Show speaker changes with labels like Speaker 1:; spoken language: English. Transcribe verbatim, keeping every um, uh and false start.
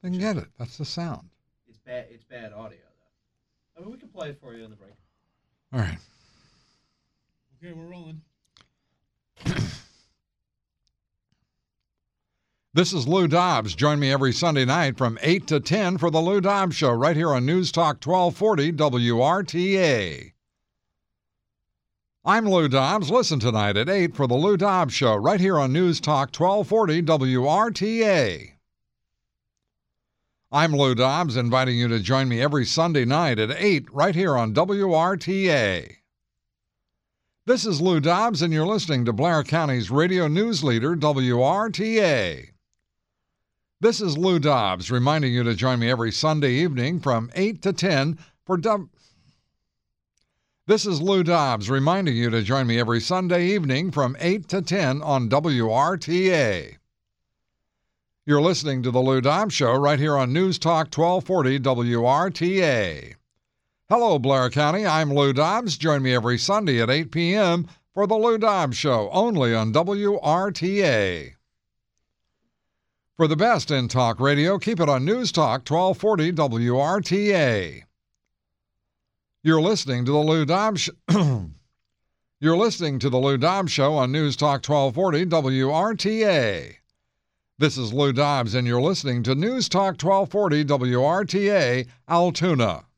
Speaker 1: They can get it. That's the sound.
Speaker 2: It's bad. It's bad audio, though. I mean, we can play it for you in the break.
Speaker 1: All right.
Speaker 3: Okay, we're rolling.
Speaker 1: This is Lou Dobbs. Join me every Sunday night from eight to ten for the Lou Dobbs Show right here on News Talk twelve forty W R T A. I'm Lou Dobbs. Listen tonight at eight for the Lou Dobbs Show right here on News Talk twelve forty W R T A. I'm Lou Dobbs, inviting you to join me every Sunday night at eight right here on W R T A. This is Lou Dobbs, and you're listening to Blair County's radio news leader, W R T A. This is Lou Dobbs, reminding you to join me every Sunday evening from eight to ten for W... This is Lou Dobbs, reminding you to join me every Sunday evening from eight to ten on W R T A. You're listening to The Lou Dobbs Show right here on News Talk twelve forty W R T A. Hello, Blair County. I'm Lou Dobbs. Join me every Sunday at eight p.m. for The Lou Dobbs Show, only on W R T A. For the best in talk radio, keep it on News Talk twelve forty W R T A. You're listening to The Lou Dobbs Sh- You're listening to The Lou Dobbs Show on News Talk twelve forty W R T A. This is Lou Dobbs, and you're listening to News Talk twelve forty W R T A, Altoona.